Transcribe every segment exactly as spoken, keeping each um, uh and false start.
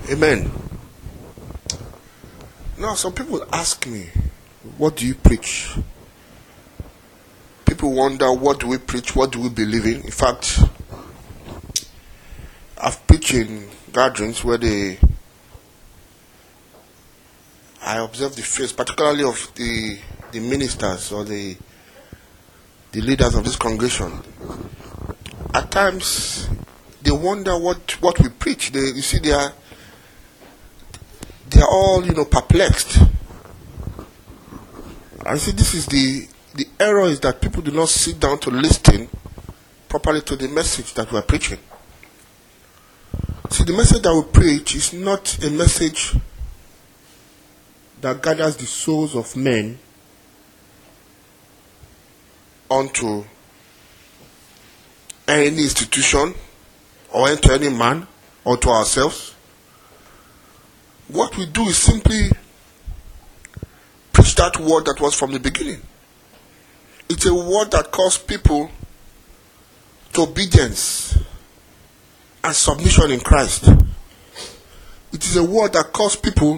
Amen. Now, some people ask me, what do you preach? People wonder, what do we preach? What do we believe in? In fact, I've preached in gatherings where they, I observe the face, particularly of the the ministers or the the leaders of this congregation. At times, they wonder what, what we preach. They, you see, they are they are all, you know, perplexed. I see this is the the error is that people do not sit down to listen properly to the message that we are preaching. See, the message that we preach is not a message that gathers the souls of men onto any institution or into any man or to ourselves. What we do is simply preach that word that was from the beginning. It's a word that calls people to obedience and submission in Christ. It is a word that calls people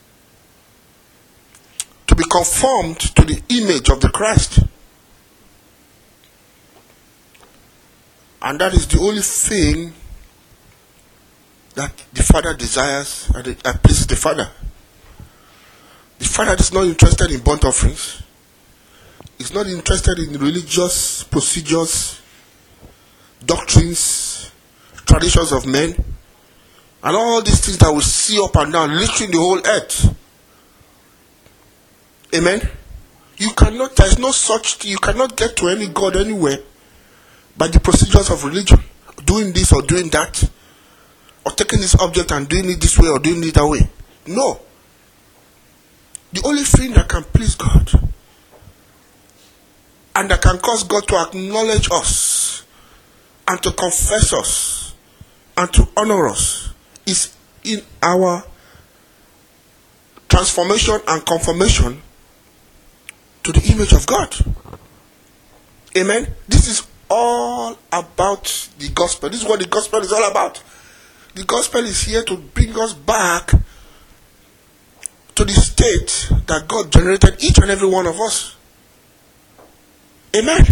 to be conformed to the image of the Christ. And that is the only thing that the Father desires and that pleases the Father. The Father is not interested in burnt offerings. He's not interested in religious procedures, doctrines, traditions of men, and all these things that we see up and down, literally the whole earth. Amen? You cannot, there is no such thing, you cannot get to any God anywhere by the procedures of religion, doing this or doing that, or taking this object and doing it this way or doing it that way. No. The only thing that can please God and that can cause God to acknowledge us and to confess us and to honor us is in our transformation and conformation to the image of God. Amen. This is all about the gospel. This is what the gospel is all about. The gospel is here to bring us back to the state that God generated each and every one of us. Amen.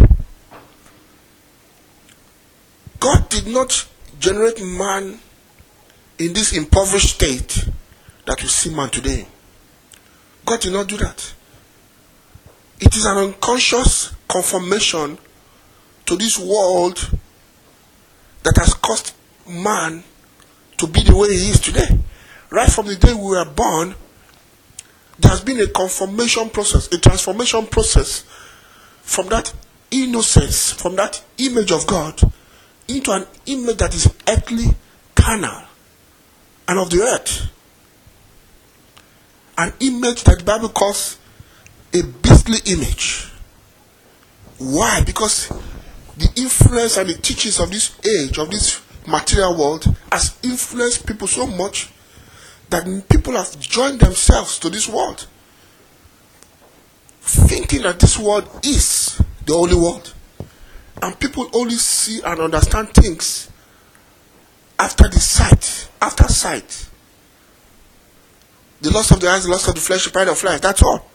God did not generate man in this impoverished state that we see man today. God did not do that. It is an unconscious conformation to this world that has caused man to be the way he is today. Right from the day we were born, there has been a conformation process, a transformation process from that innocence, from that image of God, into an image that is earthly, carnal, and of the earth. An image that the Bible calls a beastly image. Why? Because the influence and the teachings of this age, of this material world, has influenced people so much that people have joined themselves to this world, thinking that this world is the only world. And people only see and understand things after the sight, after sight. The lust of the eyes, the lust of the flesh, the pride of life, that's all.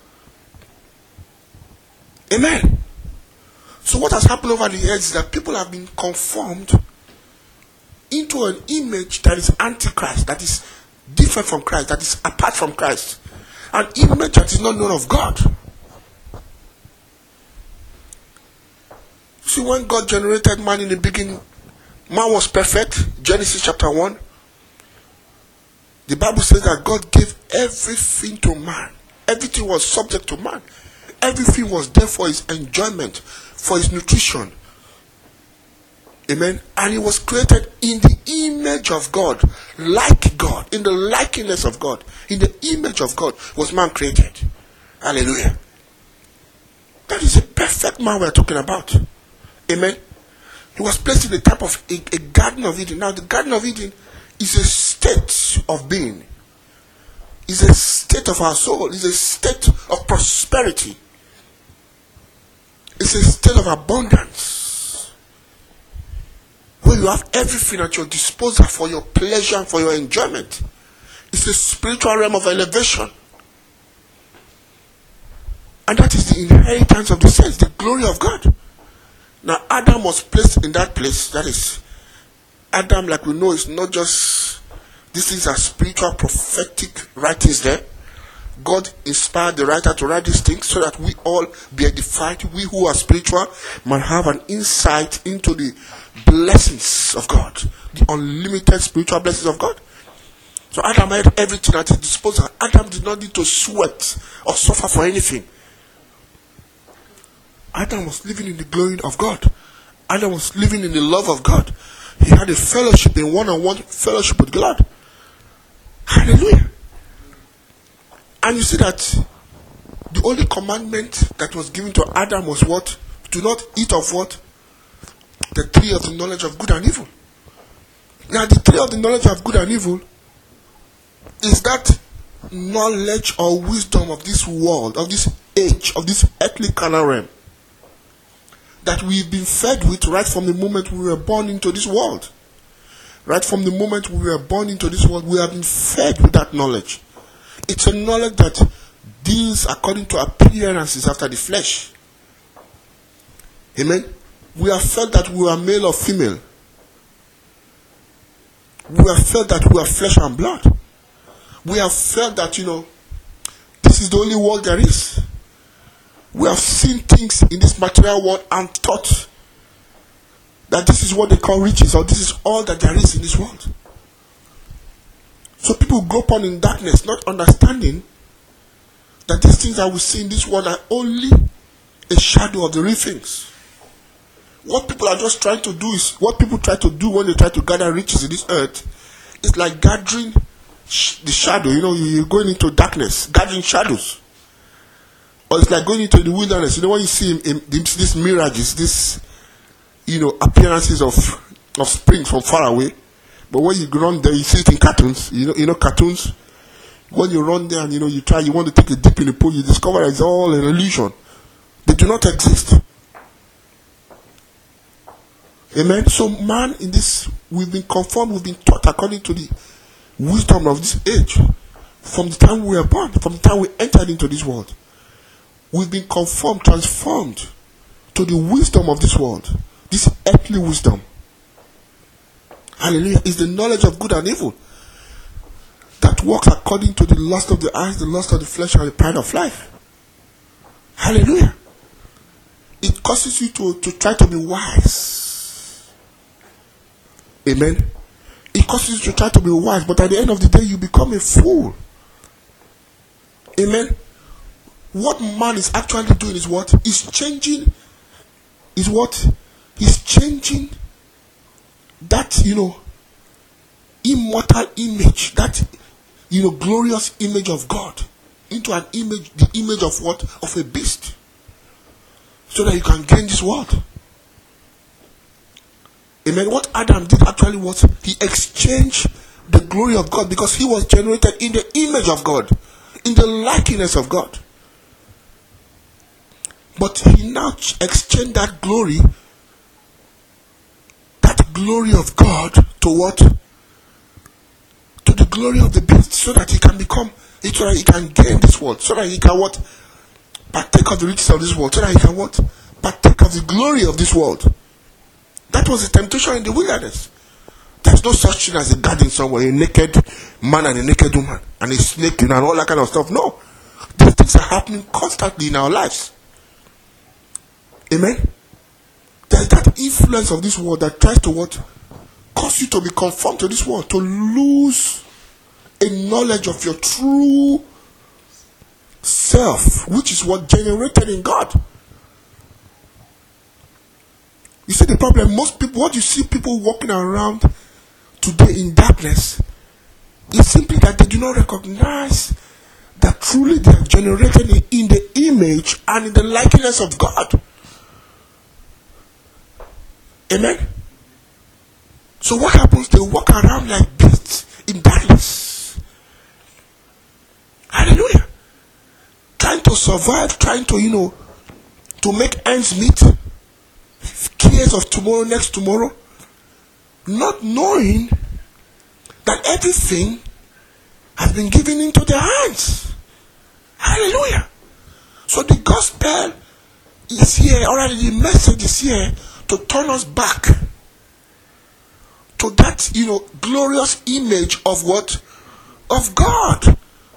Amen. So what has happened over the years is that people have been conformed into an image that is antichrist, that is different from Christ, that is apart from Christ. An image that is not known of God. See, when God generated man in the beginning, man was perfect. Genesis chapter one. The Bible says that God gave everything to man. Everything was subject to man. Everything was there for his enjoyment, for his nutrition. Amen. And he was created in the image of God, like God, in the likeness of God. In the image of God was man created. Hallelujah. That is a perfect man we are talking about. Amen. He was placed in the type of a, a Garden of Eden. Now the Garden of Eden is a state of being. It's a state of our soul. It's a state of prosperity. It's a state of abundance. Where you have everything at your disposal for your pleasure and for your enjoyment. It's a spiritual realm of elevation. And that is the inheritance of the saints, the glory of God. Now, Adam was placed in that place. That is, Adam, like we know, is not just, these things are spiritual, prophetic writings there. God inspired the writer to write these things so that we all be edified. We who are spiritual might have an insight into the blessings of God, the unlimited spiritual blessings of God. So Adam had everything at his disposal. Adam did not need to sweat or suffer for anything. Adam was living in the glory of God. Adam was living in the love of God. He had a fellowship, in one-on-one fellowship with God. Hallelujah. And you see that the only commandment that was given to Adam was what? Do not eat of what? The tree of the knowledge of good and evil. Now the tree of the knowledge of good and evil is that knowledge or wisdom of this world, of this age, of this earthly carnal realm, that we've been fed with right from the moment we were born into this world. Right from the moment we were born into this world, we have been fed with that knowledge. It's a knowledge that deals according to appearances after the flesh. Amen. We have felt that we are male or female. We have felt that we are flesh and blood. We have felt that, you know, this is the only world there is. We have seen things in this material world and thought that this is what they call riches, or this is all that there is in this world. So people grow up on in darkness, not understanding that these things that we see in this world are only a shadow of the real things. What people are just trying to do is, what people try to do when they try to gather riches in this earth, is like gathering sh- the shadow. You know, you're going into darkness, gathering shadows. Or it's like going into the wilderness. You know, when you see in, in, this, these mirages, these, you know, appearances of of springs from far away. But when you run there, you see it in cartoons. You know, you know cartoons. When you run there and you know you try, you want to take a dip in the pool, you discover it's all an illusion. They do not exist. Amen. So man, in this, we've been conformed, we've been taught according to the wisdom of this age. From the time we were born, from the time we entered into this world, we've been conformed, transformed to the wisdom of this world. This earthly wisdom. Hallelujah. Is the knowledge of good and evil that works according to the lust of the eyes, the lust of the flesh, and the pride of life. Hallelujah. It causes you to, to try to be wise. Amen. It causes you to try to be wise, but at the end of the day, you become a fool. Amen. What man is actually doing is what? He's changing, is what? He's changing that, you know, immortal image, that, you know, glorious image of God into an image, the image of what? Of a beast. So that you can gain this world. Amen. What Adam did actually was he exchanged the glory of God, because he was generated in the image of God, in the likeness of God. But he now exchanged that glory, that glory of God, to what? To the glory of the beast, so that he can become, so that he can gain this world, so that he can what? Partake of the riches of this world, so that he can what? Partake of the glory of this world. That was the temptation in the wilderness. There's no such thing as a garden somewhere, a naked man and a naked woman, and a snake, you know, and all that kind of stuff. No. These things are happening constantly in our lives. Amen. There's that influence of this world that tries to what? Cause you to be conformed to this world, to lose a knowledge of your true self, which is what generated in God. You see the problem, most people, what you see people walking around today in darkness, is simply that they do not recognize that truly they are generated in the image and in the likeness of God. Amen. So what happens? They walk around like beasts in darkness. Hallelujah. Trying to survive, trying to, you know, to make ends meet. Cares of tomorrow, next tomorrow. Not knowing that everything has been given into their hands. Hallelujah. So the gospel is here already. The message is here to turn us back to that, you know, glorious image of what? Of God.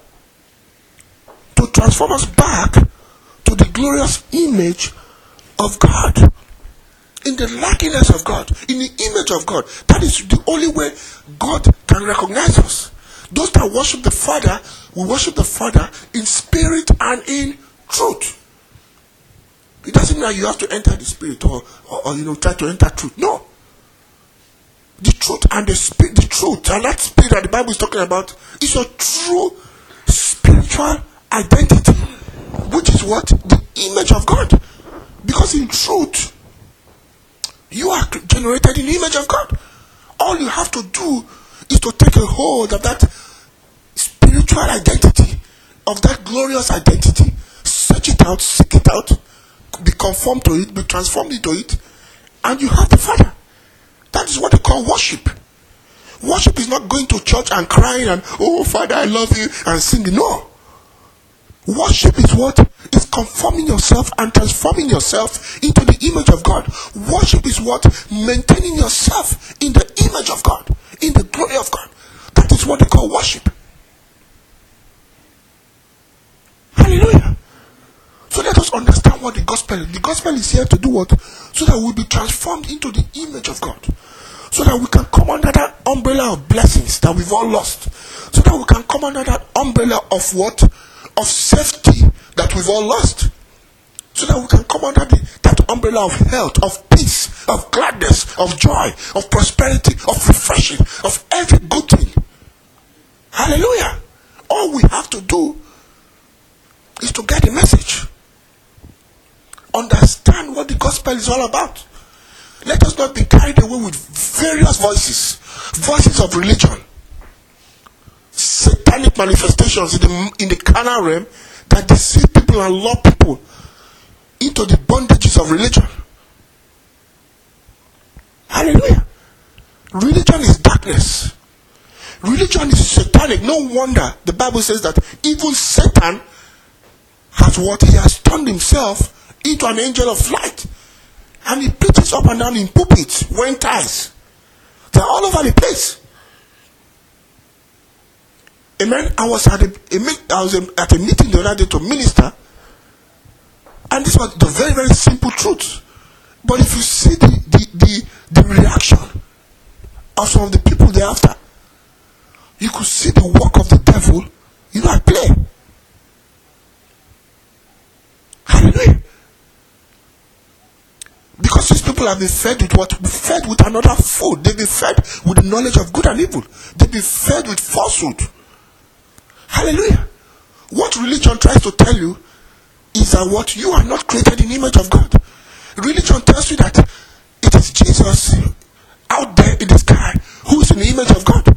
To transform us back to the glorious image of God. In the likeness of God. In the image of God. That is the only way God can recognize us. Those that worship the Father will worship the Father in spirit and in truth. It doesn't mean you have to enter the spirit or, or, or you know try to enter truth. No. The truth and the spirit, the truth and that spirit that the Bible is talking about is your true spiritual identity, which is what? The image of God. Because in truth, you are generated in the image of God. All you have to do is to take a hold of that spiritual identity, of that glorious identity, search it out, seek it out, be conformed to it, be transformed into it, and you have the Father. That is what they call worship. Worship is not going to church and crying and, oh Father, I love you, and singing. No. Worship is what? Is conforming yourself and transforming yourself into the image of God. Worship is what? Maintaining yourself in the image of God, in the glory of God. That is what they call worship. Hallelujah. So let us understand what the gospel is. The gospel is here to do what? So that we'll be transformed into the image of God. So that we can come under that umbrella of blessings that we've all lost. So that we can come under that umbrella of what? Of safety that we've all lost. So that we can come under the, that umbrella of health, of peace, of gladness, of joy, of prosperity, of refreshing, of every good thing. Hallelujah. All we have to do is to get the message. Understand what the gospel is all about. Let us not be carried away with various voices, voices of religion, satanic manifestations in the, in the carnal realm that deceive people and lure people into the bondages of religion. Hallelujah. Religion is darkness. Religion is satanic. No wonder the Bible says that even Satan has what? He has turned himself into an angel of light. And he preaches up and down in pulpits, wearing ties. They're all over the place. Amen. I was at a, a I was at a meeting the other day to minister, and this was the very, very simple truth. But if you see the the, the, the reaction of some of the people thereafter, you could see the work of the devil, you know, at play. Hallelujah. Because these people have been fed with what? Fed with another food. They've been fed with the knowledge of good and evil. They've been fed with falsehood. Hallelujah. What religion tries to tell you is that what? You are not created in the image of God. Religion tells you that it is Jesus out there in the sky who is in the image of God.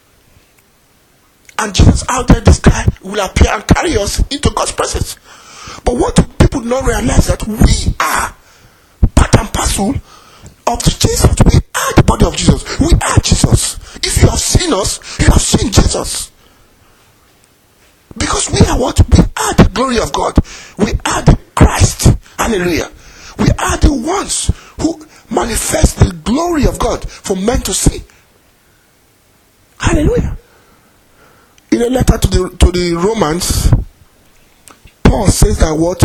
And Jesus out there in the sky will appear and carry us into God's presence. But what people do not realize that we are part and parcel of Jesus. We are the body of Jesus. We are Jesus. If you have seen us, you have seen Jesus. Because we are what? We are the glory of God. We are the Christ. Hallelujah. We are the ones who manifest the glory of God for men to see. Hallelujah. In a letter to the to the Romans, Paul says that what?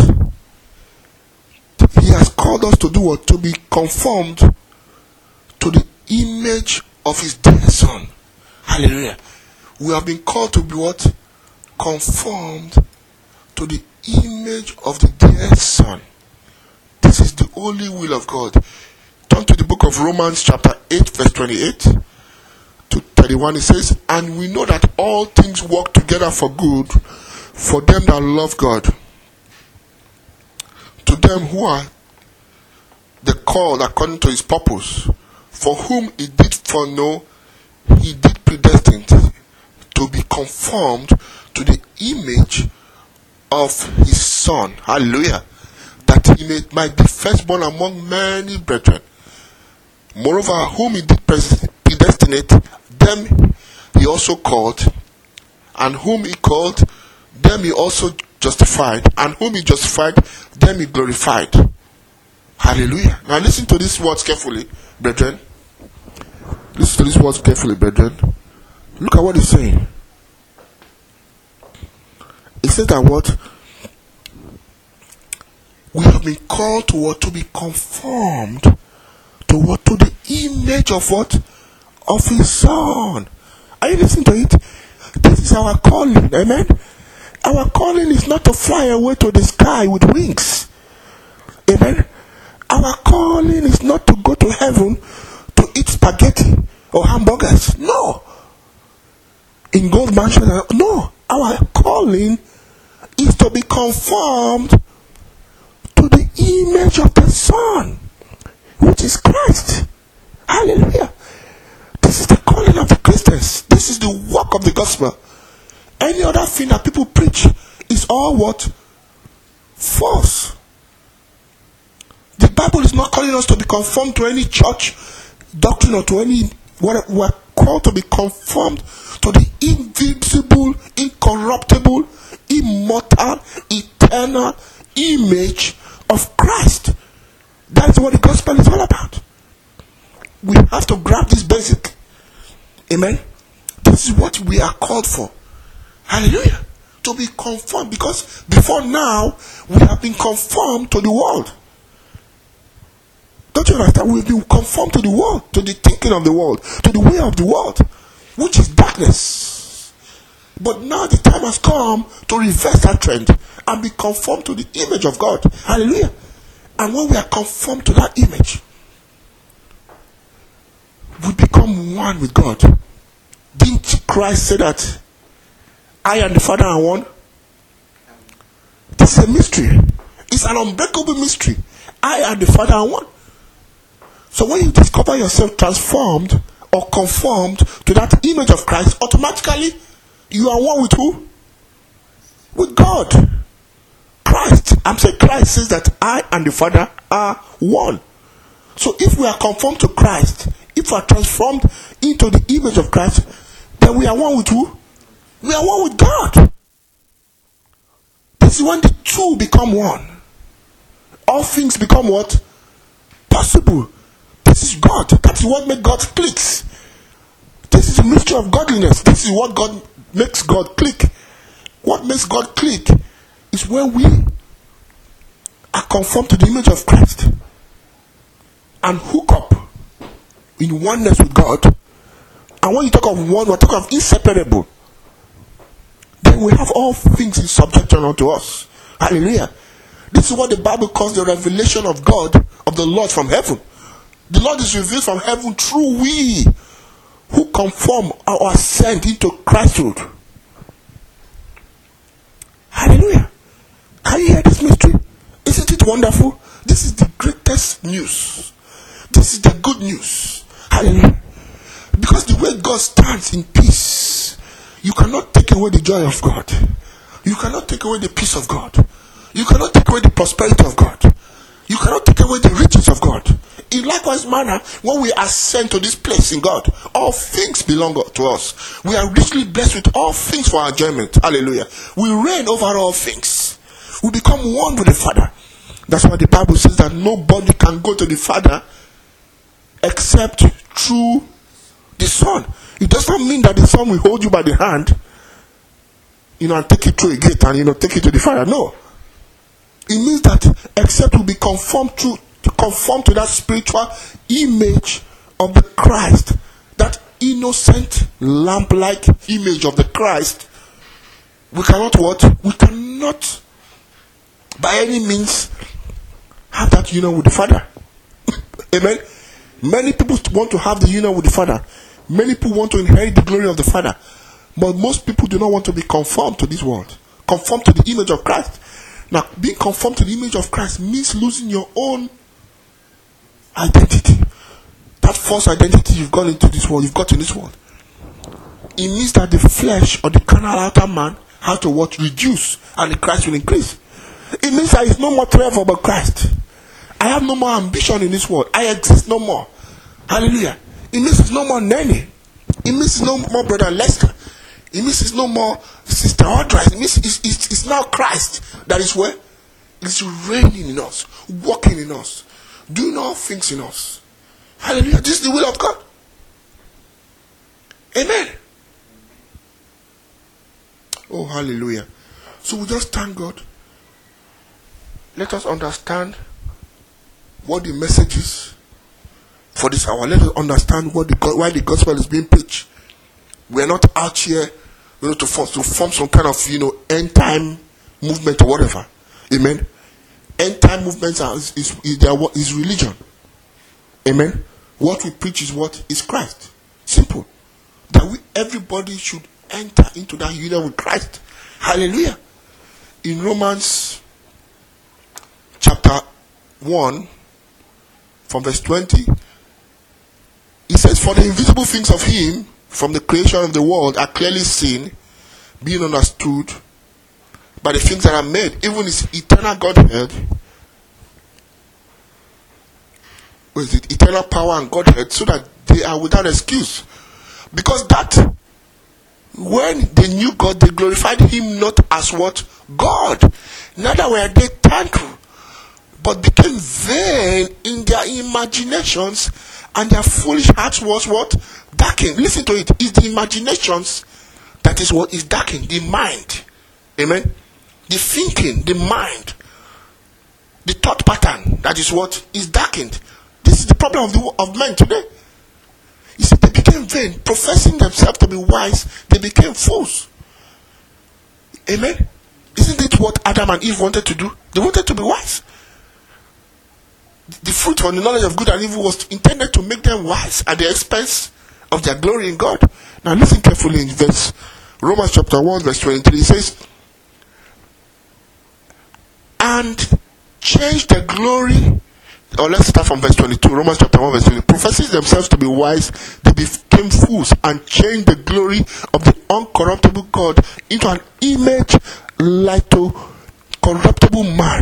He has called us to do what? To be conformed to the image of his dear son. Hallelujah. We have been called to be what? Conformed to the image of the dear son. This is the only will of God. Turn to the book of Romans chapter eight verse twenty-eight to thirty-one. It says, and we know that all things work together for good for them that love God, to them who are the called according to his purpose, for whom he did foreknow, he did predestine to be conformed to the image of his son. Hallelujah. That he may, might be firstborn among many brethren. Moreover, whom he did predestinate, them he also called, And whom he called, them he also justified. And whom he justified, them he glorified. Hallelujah. Now listen to these words carefully, brethren. Listen to these words carefully, brethren. Look at what he's saying. He says that what? We have been called to what? To be conformed to what? To the image of what? Of his son. Are you listening to it? This is our calling. Amen. Our calling is not to fly away to the sky with wings. Amen. Our calling is not to go to heaven to eat spaghetti or hamburgers. No. In gold mansion. No. Our calling is to be conformed to the image of the Son, which is Christ. Hallelujah. This is the calling of the Christians. This is the work of the gospel. Any other thing that people preach is all what? False. The Bible is not calling us to be conformed to any church doctrine or to any what we are called to be conformed to the invisible, incorruptible, immortal, eternal image of Christ. That's what the gospel is all about. We have to grab this basic. Amen. This is what we are called for. Hallelujah. To be conformed, because before now we have been conformed to the world. Don't you understand? We've been conformed to the world, to the thinking of the world, to the way of the world, which is darkness. But now the time has come to reverse that trend and be conformed to the image of God. Hallelujah. And when we are conformed to that image, we become one with God. Didn't Christ say that I and the Father are one? This is a mystery. It's an unbreakable mystery. I and the Father are one. So when you discover yourself transformed or conformed to that image of Christ, automatically you are one with who? With God. Christ. I'm saying Christ says that I and the Father are one. So if we are conformed to Christ, if we are transformed into the image of Christ, then we are one with who? We are one with God. This is when the two become one. All things become what? Possible. This is God. That is what makes God clicks. This is the mystery of godliness. This is what God makes God click. What makes God click is when we are conformed to the image of Christ and hook up in oneness with God. And when you talk of one, we're talking of inseparable. Then we have all things in subjection unto us. Hallelujah. This is what the Bible calls the revelation of God, of the Lord from heaven. The Lord is revealed from heaven through we who conform or ascend into Christhood. Hallelujah. Can you hear this mystery? Isn't it wonderful? This is the greatest news. This is the good news. Hallelujah. Because the way God stands in peace, you cannot take away the joy of God. You cannot take away the peace of God. You cannot take away the prosperity of God. You cannot take away the riches of God. In likewise manner, when we ascend to this place in God, all things belong to us. We are richly blessed with all things for our enjoyment. Hallelujah. We reign over all things. We become one with the Father. That's why the Bible says that nobody can go to the Father except through the Son. It does not mean that the Son will hold you by the hand, you know, and take you through a gate and, you know, take you to the Father. No. It means that except we be conformed to, to conform to that spiritual image of the Christ, that innocent lamp-like image of the Christ, we cannot what? We cannot by any means have that union with the Father. Amen. Many people want to have the union with the Father. Many people want to inherit the glory of the Father. But most people do not want to be conformed to this world. Conformed to the image of Christ. Now, being conformed to the image of Christ means losing your own identity. That false identity you've got into this world, you've got in this world. It means that the flesh or the carnal outer man has to what? Reduce, and the Christ will increase. It means that it's no more Trevor but Christ. I have no more ambition in this world. I exist no more. Hallelujah. It means it's no more Nanny. It means it's no more Brother Lester. It means it's no more Sister Audra. It means it's, it's, it's now Christ that is where? It's reigning in us, working in us, doing all things in us. Hallelujah. This is the will of God. Amen. Oh, hallelujah. So we just thank God. Let us understand what the message is for this hour. Let us understand what the why the gospel is being preached. We are not out here, you know, to form, to form some kind of, you know, end time movement or whatever. Amen. End time movements are is is, is, their, is religion. Amen. What we preach is what is Christ. Simple. That we everybody should enter into that union with Christ. Hallelujah. In Romans chapter one, from verse twenty, it says, "For the invisible things of him from the creation of the world are clearly seen, being understood by the things that are made, even his eternal Godhead," what is it? Eternal power and Godhead, so that they are without excuse. Because that, when they knew God, they glorified him not as what? God. Neither were they thankful, but became vain in their imaginations, and their foolish hearts was what? Darkened. Listen to it. It's the imaginations that is what is darkened. The mind. Amen. The thinking, the mind, the thought pattern, that is what is darkened. This is the problem of the of men today. You see, they became vain, professing themselves to be wise. They became fools. Amen. Isn't it what Adam and Eve wanted to do? They wanted to be wise. The fruit from the knowledge of good and evil was intended to make them wise at the expense of their glory in God. Now listen carefully in verse Romans chapter one verse twenty-three. It says, "And change the glory," or let's start from verse twenty-two. Romans chapter one verse twenty. "Professing themselves to be wise, they became fools, and changed the glory of the uncorruptible God into an image like to corruptible man,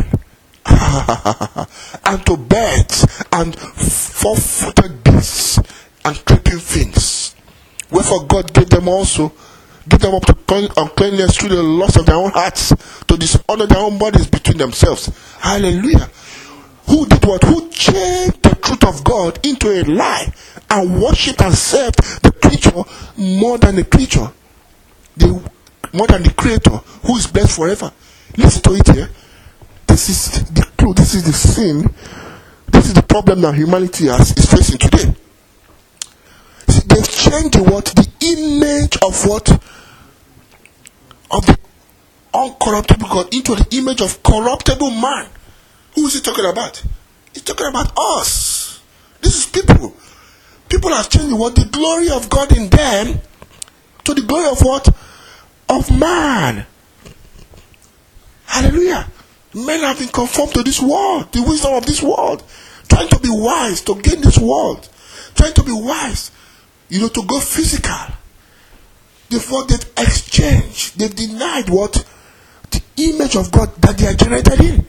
and to birds, and four-footed beasts, and creeping things. Wherefore God gave them also, gave them up to uncleanness through the lust of their own hearts, to dishonor their own bodies between themselves." Hallelujah. Who did what? Who changed the truth of God into a lie, and worshipped and served the creature more than the creature, the more than the Creator, who is blessed forever. Listen to it here. This is the clue. This is the sin. This is the problem that humanity has, is facing today. See, they've changed the what? The image of what? Of the uncorruptible God into the image of corruptible man. Who is he talking about? He's talking about us. This is people. People have changed the what? The glory of God in them to the glory of what? Of man. Hallelujah. Men have been conformed to this world, the wisdom of this world, trying to be wise, to gain this world, trying to be wise, you know, to go physical. Therefore, they've exchanged, they've denied what? The image of God that they are generated in.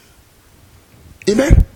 Amen.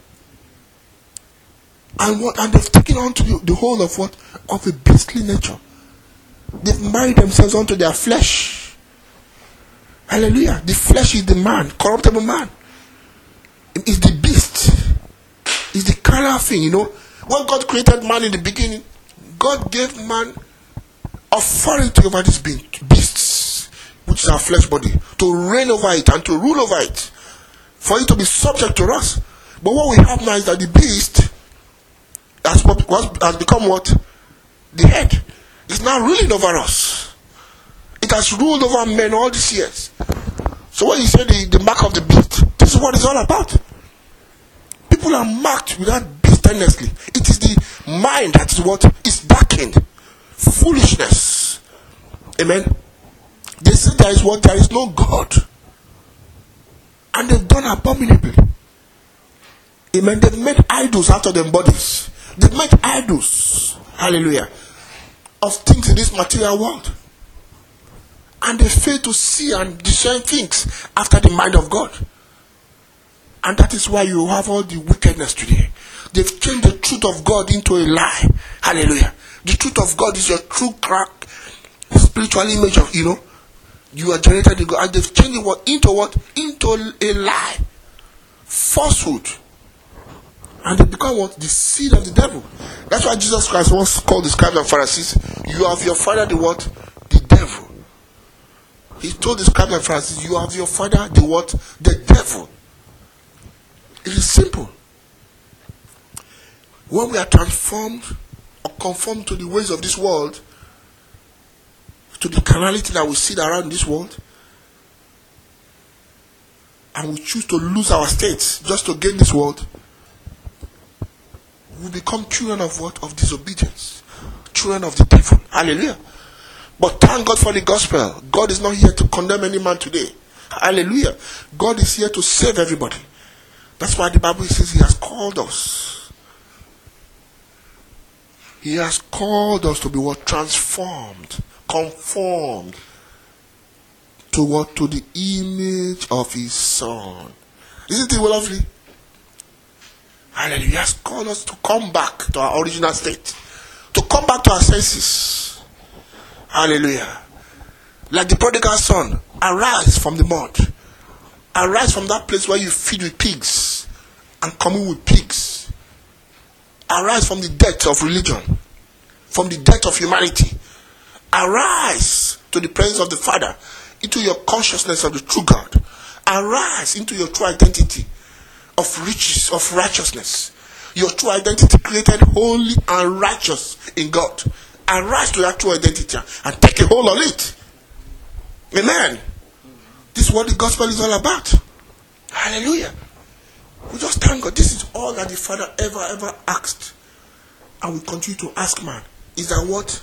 And what? And they've taken on to the, the whole of what? Of a beastly nature. They've married themselves onto their flesh. Hallelujah. The flesh is the man, corruptible man. It is the beast. It's the carnal thing, you know. When God created man in the beginning, God gave man authority over this being, beasts, which is our flesh body, to reign over it and to rule over it, for it to be subject to us. But what we have now is that the beast has, has become what? The head. It's now ruling over us. It has ruled over men all these years. So when you say the, the mark of the beast, this is what it's all about. People are marked with that beast endlessly. It is the mind that is what is darkened. Foolishness. Amen. They say there is what? There is no God. And they've done abominably. Amen. They've made idols out of their bodies. They've made idols. Hallelujah. Of things in this material world. And they fail to see and discern things after the mind of God. And that is why you have all the wickedness today. They've changed the truth of God into a lie. Hallelujah. The truth of God is your true crack. spiritual image of, you know, you are generated in God, and they've changed it what into what? Into a lie, falsehood, and they become what? The seed of the devil. That's why Jesus Christ once called the scribes and Pharisees, you have your father the what? The devil. He told the scribes and Pharisees, you have your father the what? The devil. It is simple. When we are transformed or conformed to the ways of this world, to the carnality that we see around this world, and we choose to lose our states just to gain this world, we become children of what? Of disobedience. Children of the devil. Hallelujah. But thank God for the gospel. God is not here to condemn any man today. Hallelujah. God is here to save everybody. That's why the Bible says he has called us. He has called us to be what? Transformed. Conformed to what? To the image of his son. Isn't it lovely? Hallelujah. He has called us to come back to our original state. To come back to our senses. Hallelujah. Like the prodigal son, arise from the mud. Arise from that place where you feed with pigs and commune with pigs. Arise from the death of religion. From the death of humanity. Arise to the presence of the Father, into your consciousness of the true God. Arise into your true identity of riches, of righteousness. Your true identity created holy and righteous in God. Arise to that true identity and take a hold on it. Amen. This is what the gospel is all about. Hallelujah. We just thank God. This is all that the Father ever, ever asked. And we continue to ask, man. Is that what?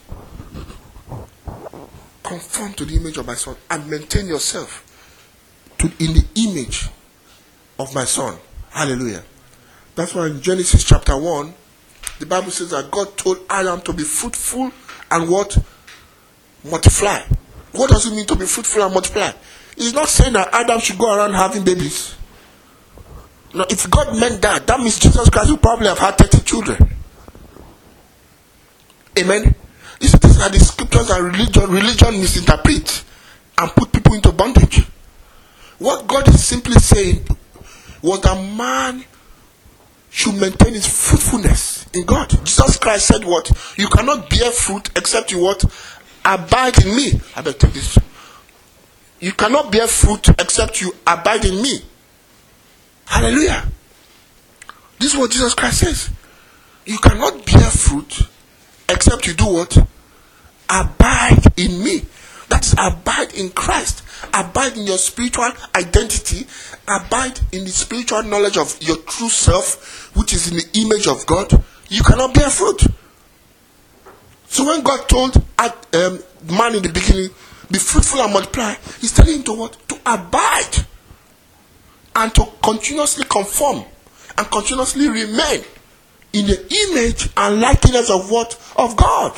Conform to the image of my son and maintain yourself to in the image of my son. Hallelujah. That's why in Genesis chapter one, the Bible says that God told Adam to be fruitful and what? Multiply. What does it mean to be fruitful and multiply? He's not saying that Adam should go around having babies. No, if God meant that, that means Jesus Christ would probably have had thirty children. Amen. These are the scriptures that religion, religion misinterpret and put people into bondage. What God is simply saying was that man should maintain his fruitfulness in God. Jesus Christ said what? You cannot bear fruit except you what? Abide in me. I better take this. You cannot bear fruit except you abide in me. Hallelujah. This is what Jesus Christ says. You cannot bear fruit except you do what? Abide in me. That is, abide in Christ. Abide in your spiritual identity. Abide in the spiritual knowledge of your true self, which is in the image of God. You cannot bear fruit. So when God told um, man in the beginning, be fruitful and multiply, he's telling him to what? To abide. And to continuously conform. And continuously remain in the image and likeness of what? Of God.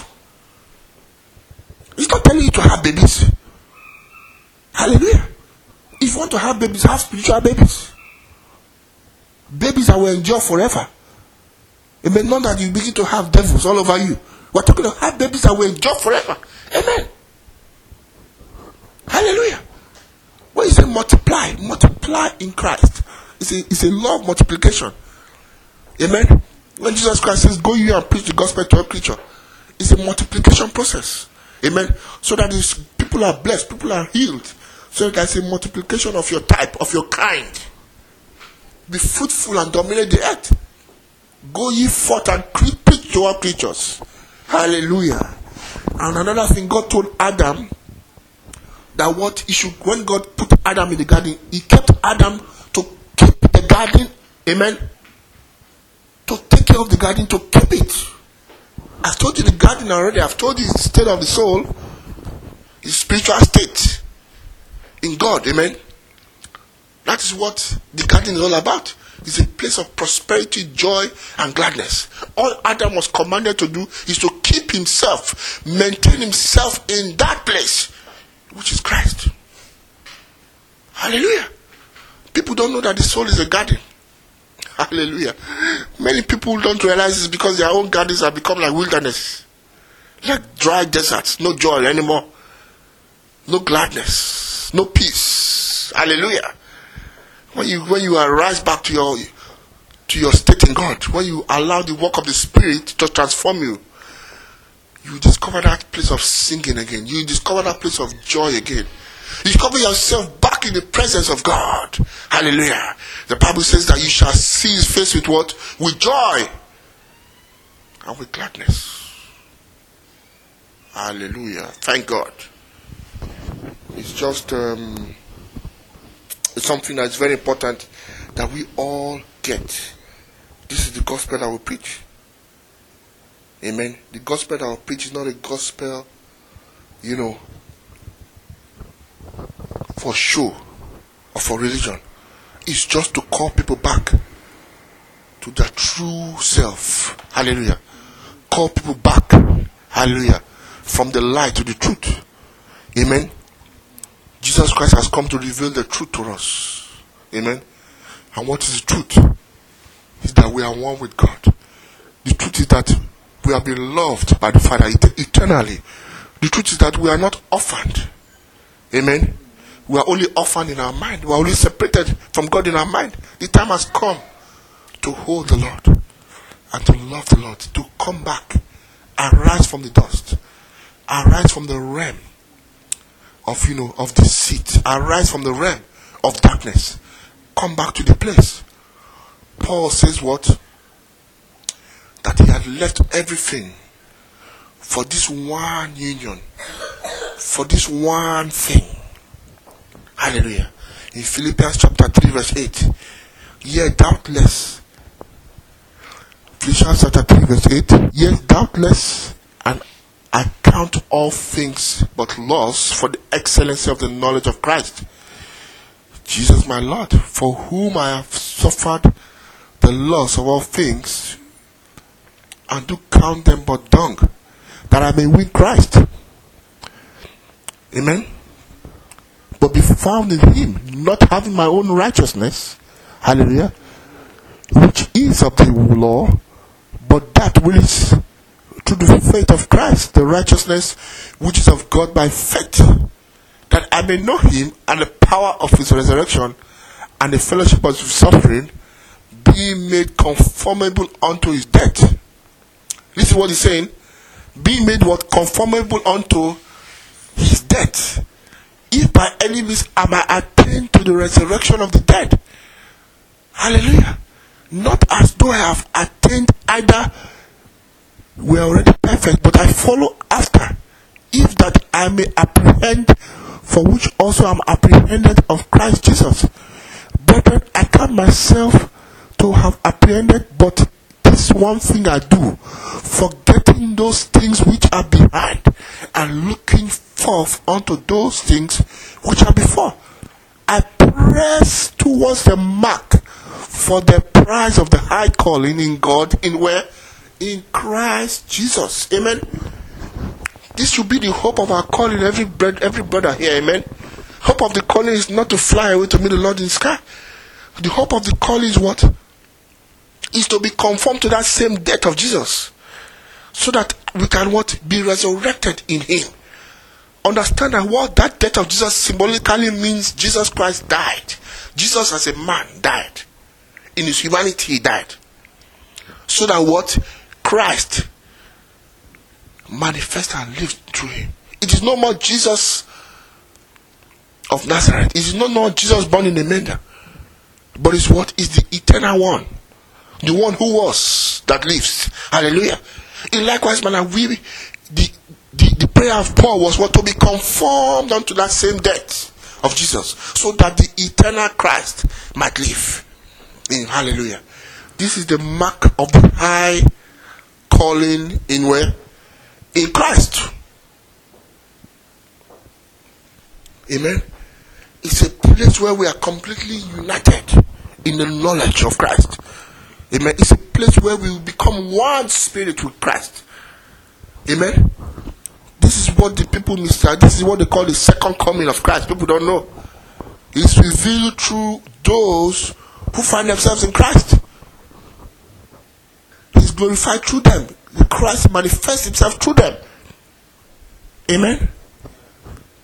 He's not telling you to have babies. Hallelujah. If you want to have babies, have spiritual babies. Babies that will endure forever. It may not that you begin to have devils all over you. We're talking about have babies that will endure forever. Amen. Hallelujah. When you say multiply, multiply in Christ. It's a, it's a law of multiplication. Amen. When Jesus Christ says, go you and preach the gospel to all creature, it's a multiplication process. Amen. So that is, people are blessed, people are healed. So there's a multiplication of your type, of your kind. Be fruitful and dominate the earth. Go ye forth and preach to all creatures. Hallelujah. And another thing, God told Adam that what he should, when God put Adam in the garden, he kept Adam to keep the garden. Amen. To take care of the garden, to keep it. I've told you the garden already. I've told you the state of the soul, his spiritual state in God. Amen. That is what the garden is all about. It's a place of prosperity, joy, and gladness. All Adam was commanded to do is to keep himself, maintain himself in that place, which is Christ. Hallelujah. People don't know that the soul is a garden. Hallelujah. Many people don't realize this because their own gardens have become like wilderness. Like dry deserts. No joy anymore. no gladness, no peace. Hallelujah. When you when you arise back to your to your state in God, when you allow the work of the Spirit to transform you, you discover that place of singing again. You discover that place of joy again. You discover yourself back in the presence of God. Hallelujah. The Bible says that you shall see his face with what? With joy and with gladness. Hallelujah. Thank God. It's just um, it's something that's very important that we all get. This is the gospel that we preach. Amen. The gospel that we preach is not a gospel, you know, for show or for religion. It's just to call people back to their true self. Hallelujah. Call people back. Hallelujah. From the lie to the truth. Amen. Jesus Christ has come to reveal the truth to us. Amen. And what is the truth? Is that we are one with God. The truth is that we have been loved by the Father eternally. The truth is that we are not orphaned. Amen. We are only orphaned in our mind. We are only separated from God in our mind. The time has come to hold the Lord and to love the Lord, to come back and rise from the dust, arise from the realm of, you know, of deceit, arise from the realm of darkness, come back to the place. Paul says what? That he had left everything for this one union, for this one thing. Hallelujah. In Philippians chapter three verse eight. Yea, doubtless. Philippians chapter three verse eight. Yea, doubtless, and I count all things but loss for the excellency of the knowledge of Christ, Jesus my Lord, for whom I have suffered the loss of all things, and do count them but dung, that I may win Christ. Amen. But be found in him, not having my own righteousness, hallelujah, which is of the law, but that which is through the faith of Christ, the righteousness which is of God by faith, that I may know him and the power of his resurrection and the fellowship of his suffering, being made conformable unto his death. Listen what he's saying. Being made what? Conformable unto his death. If by any means I might attain to the resurrection of the dead. Hallelujah. Not as though I have attained either. We are already perfect, but I follow after. If that I may apprehend, for which also I am apprehended of Christ Jesus. Brethren, I count myself to have apprehended, but this one thing I do, forgetting those things which are behind, and looking forth unto those things which are before. I press towards the mark for the prize of the high calling in God, in where? In Christ Jesus. Amen. This should be the hope of our calling, every bread, every brother here. Amen. Hope of the calling is not to fly away to meet the Lord in the sky. The hope of the calling is what? Is to be conformed to that same death of Jesus, so that we can what? Be resurrected in him. Understand that what that death of Jesus symbolically means. Jesus Christ died. Jesus as a man died. In his humanity he died. So that what? Christ manifests and lives through him. It is no more Jesus of Nazareth. It is no more Jesus born in a manger. But it's what? Is the eternal one. The one who was, that lives. Hallelujah. In likewise manner, we, the, the, the prayer of Paul was what? To be conformed unto that same death of Jesus, so that the eternal Christ might live in. Hallelujah. This is the mark of the high calling in where? In Christ. Amen. It's a place where we are completely united in the knowledge of Christ. Amen. It's a place where we will become one spirit with Christ. Amen. This is what the people miss. This is what they call the second coming of Christ. People don't know. It's revealed through those who find themselves in Christ. He's glorified through them. The Christ manifests himself through them. Amen.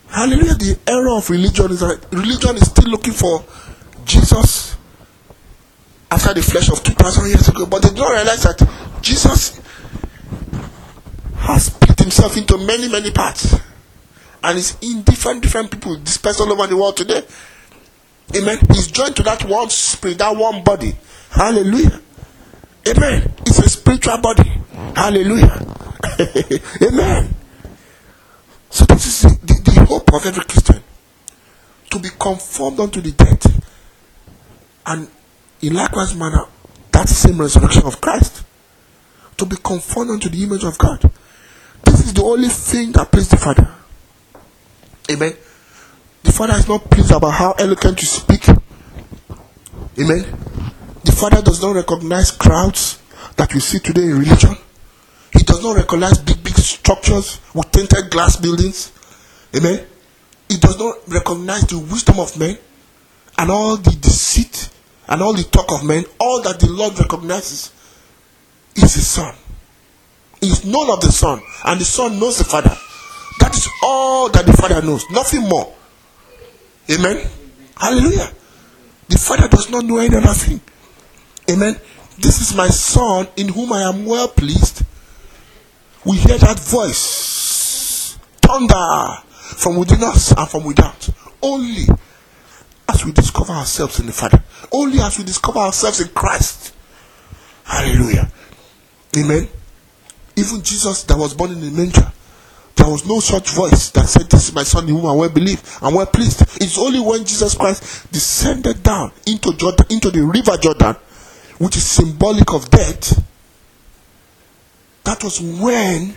Hallelujah. The error of religion is that religion is still looking for Jesus after the flesh of two thousand years ago, but they don't realize that Jesus has split himself into many, many parts, and is in different, different people dispersed all over the world today. Amen. He's joined to that one spirit, that one body. Hallelujah. Amen. It's a spiritual body. Hallelujah. Amen. So this is the, the, the hope of every Christian, to be conformed unto the death, and in likewise manner, that same resurrection of Christ, to be conformed unto the image of God. This is the only thing that pleases the Father. Amen. The Father is not pleased about how eloquent you speak. Amen. The Father does not recognize crowds that we see today in religion. He does not recognize big, big structures with tinted glass buildings. Amen. He does not recognize the wisdom of men and all the deceit and all the talk of men. All that the Lord recognizes is His Son. He is known of the Son, and the Son knows the Father. That is all that the Father knows, nothing more. Amen. Hallelujah. The Father does not know any other thing. Amen. This is my Son in whom I am well pleased. We hear that voice, thunder, from within us and from without. Only as we discover ourselves in the Father. Only as we discover ourselves in Christ. Hallelujah. Amen. Even Jesus that was born in the manger, there was no such voice that said, "This is my Son in whom I well believe and well pleased." It's only when Jesus Christ descended down into Jordan, into the river Jordan, which is symbolic of death, that was when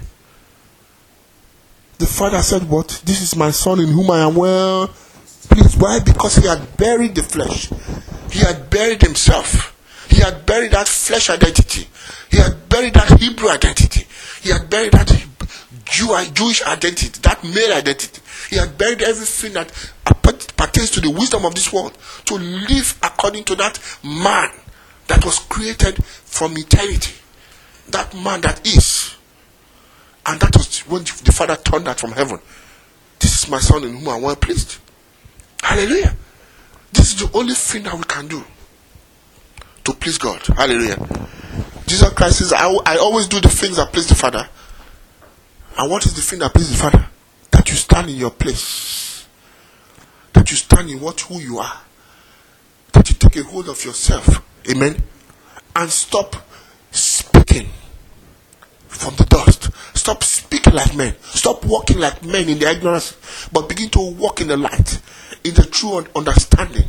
the Father said, "What? This is my Son in whom I am well pleased." Why? Because he had buried the flesh. He had buried himself. He had buried that flesh identity. He had buried that Hebrew identity. He had buried that Jew, Jewish identity, that male identity. He had buried everything that pertains to the wisdom of this world, to live according to that man that was created from eternity. That man that is. And that was when the Father turned that from heaven. "This is my Son in whom I am well pleased." Hallelujah. This is the only thing that we can do to please God. Hallelujah. Jesus Christ says, I, I always do the things that please the Father. And what is the thing that pleases the Father? That you stand in your place. That you stand in what who you are. That you take a hold of yourself. Amen. And stop speaking from the dust. Stop speaking like men. Stop walking like men in the ignorance. But begin to walk in the light. In the true understanding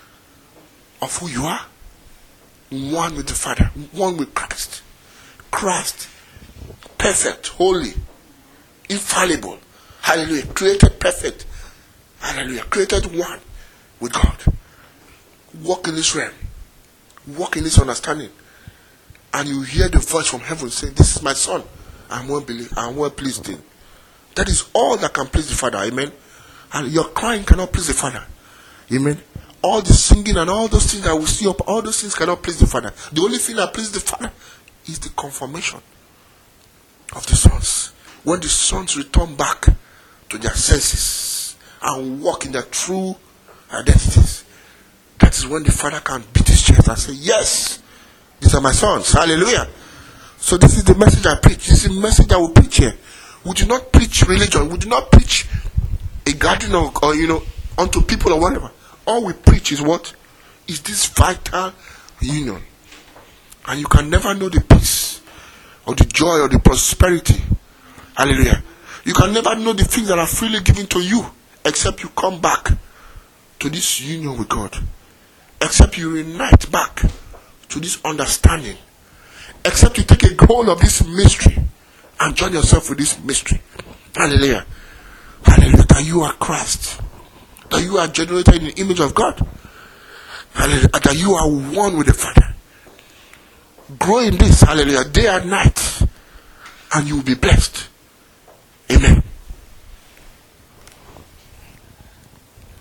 of who you are. One with the Father. One with Christ. Christ. Perfect. Holy. Infallible. Hallelujah. Created perfect. Hallelujah. Created one with God. Walk in this realm. Walk in this understanding. And you hear the voice from heaven saying, "This is my Son. I'm well believed. I'm well pleased in." That is all that can please the Father. Amen. And your crying cannot please the Father. Amen. All the singing and all those things that we see up, all those things cannot please the Father. The only thing that pleases the Father is the confirmation of the sons. When the sons return back to their senses and walk in their true identities, that is when the Father can beat his chest and say, "Yes, these are my sons." Hallelujah. So this is the message I preach. This is the message that we preach here. We do not preach religion. We do not preach a garden or, or you know, unto people or whatever. All we preach is what? Is this vital union. And you can never know the peace or the joy or the prosperity. Hallelujah. You can never know the things that are freely given to you except you come back to this union with God. Except you unite back to this understanding. Except you take a hold of this mystery and join yourself with this mystery. Hallelujah. Hallelujah. That you are Christ. That you are generated in the image of God. Hallelujah. That you are one with the Father. Grow in this, hallelujah, day and night, and you will be blessed. Amen.